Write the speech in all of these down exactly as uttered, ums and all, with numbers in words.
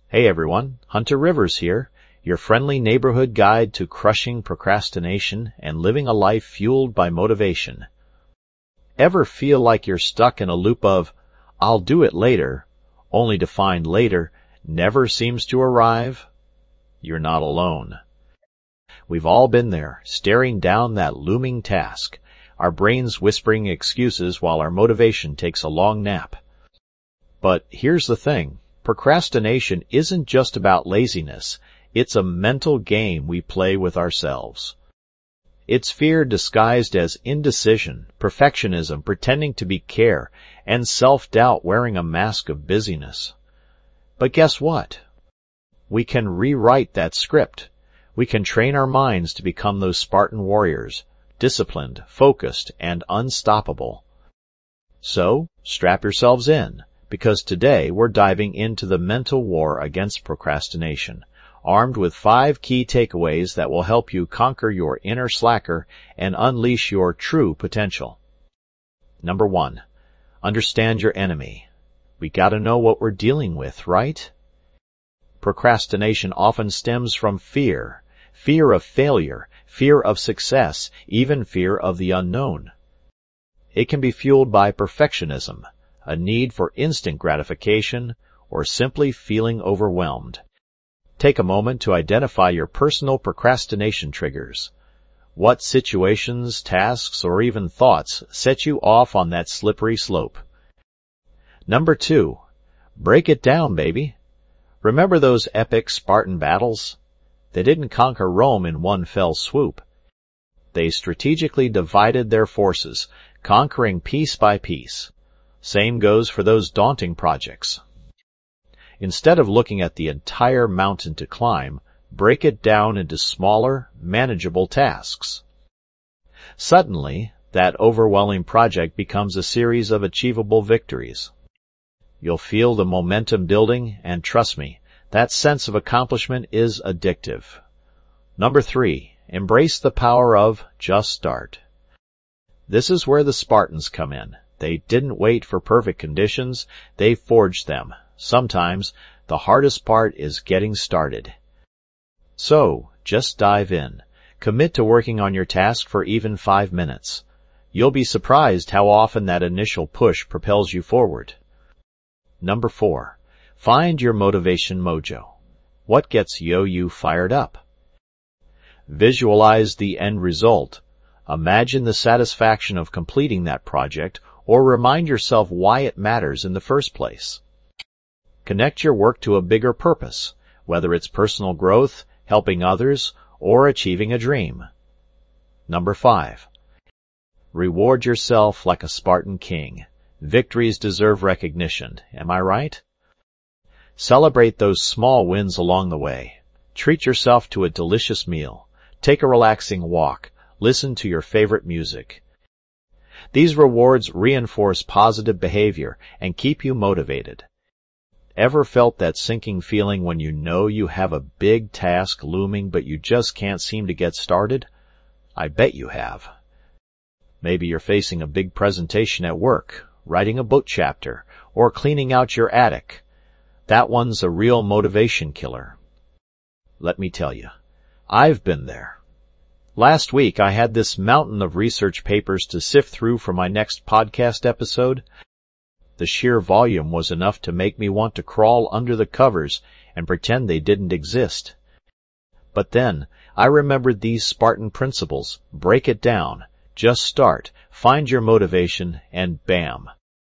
Hey everyone, Hunter Rivers here, your friendly neighborhood guide to crushing procrastination and living a life fueled by motivation. Ever feel like you're stuck in a loop of, I'll do it later, only to find later never seems to arrive? You're not alone. We've all been there, staring down that looming task, our brains whispering excuses while our motivation takes a long nap. But here's the thing. Procrastination isn't just about laziness, it's a mental game we play with ourselves. It's fear disguised as indecision, perfectionism pretending to be care, and self-doubt wearing a mask of busyness. But guess what? We can rewrite that script. We can train our minds to become those Spartan warriors, disciplined, focused, and unstoppable. So, strap yourselves in, because today we're diving into the mental war against procrastination, armed with five key takeaways that will help you conquer your inner slacker and unleash your true potential. Number one, understand your enemy. We gotta know what we're dealing with, right? Procrastination often stems from fear, fear of failure, fear of success, even fear of the unknown. It can be fueled by perfectionism, a need for instant gratification, or simply feeling overwhelmed. Take a moment to identify your personal procrastination triggers. What situations, tasks, or even thoughts set you off on that slippery slope? Number two, break it down, baby. Remember those epic Spartan battles? They didn't conquer Rome in one fell swoop. They strategically divided their forces, conquering piece by piece. Same goes for those daunting projects. Instead of looking at the entire mountain to climb, break it down into smaller, manageable tasks. Suddenly, that overwhelming project becomes a series of achievable victories. You'll feel the momentum building, and trust me, that sense of accomplishment is addictive. Number three, embrace the power of just start. This is where the Spartans come in. They didn't wait for perfect conditions, they forged them. Sometimes, the hardest part is getting started. So, just dive in. Commit to working on your task for even five minutes. You'll be surprised how often that initial push propels you forward. Number four, find your motivation mojo. What gets yo-you fired up? Visualize the end result. Imagine the satisfaction of completing that project, or remind yourself why it matters in the first place. Connect your work to a bigger purpose, whether it's personal growth, helping others, or achieving a dream. Number five, reward yourself like a Spartan king. Victories deserve recognition, am I right? Celebrate those small wins along the way. Treat yourself to a delicious meal. Take a relaxing walk. Listen to your favorite music. These rewards reinforce positive behavior and keep you motivated. Ever felt that sinking feeling when you know you have a big task looming but you just can't seem to get started? I bet you have. Maybe you're facing a big presentation at work, writing a book chapter, or cleaning out your attic. That one's a real motivation killer. Let me tell you, I've been there. Last week I had this mountain of research papers to sift through for my next podcast episode. The sheer volume was enough to make me want to crawl under the covers and pretend they didn't exist. But then, I remembered these Spartan principles: break it down, just start, find your motivation, and bam.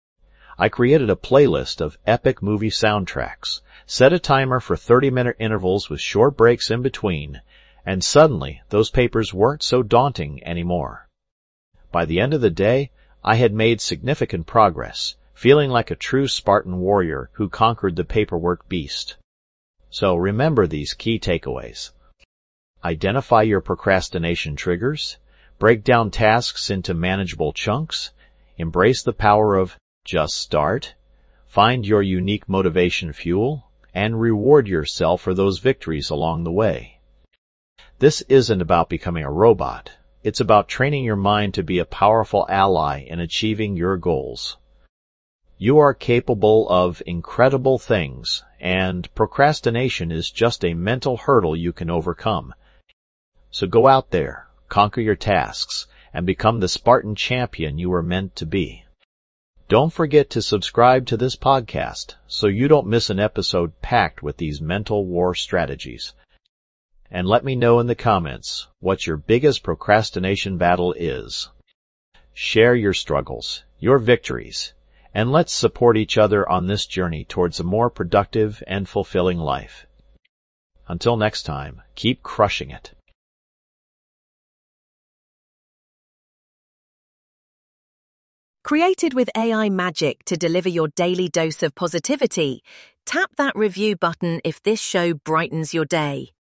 I created a playlist of epic movie soundtracks, set a timer for thirty-minute intervals with short breaks in between, and suddenly those papers weren't so daunting anymore. By the end of the day, I had made significant progress, feeling like a true Spartan warrior who conquered the paperwork beast. So remember these key takeaways. Identify your procrastination triggers, break down tasks into manageable chunks, embrace the power of just start, find your unique motivation fuel, and reward yourself for those victories along the way. This isn't about becoming a robot. It's about training your mind to be a powerful ally in achieving your goals. You are capable of incredible things, and procrastination is just a mental hurdle you can overcome. So go out there, conquer your tasks, and become the Spartan champion you were meant to be. Don't forget to subscribe to this podcast so you don't miss an episode packed with these mental war strategies. And let me know in the comments what your biggest procrastination battle is. Share your struggles, your victories, and let's support each other on this journey towards a more productive and fulfilling life. Until next time, keep crushing it. Created with A I magic to deliver your daily dose of positivity, tap that review button if this show brightens your day.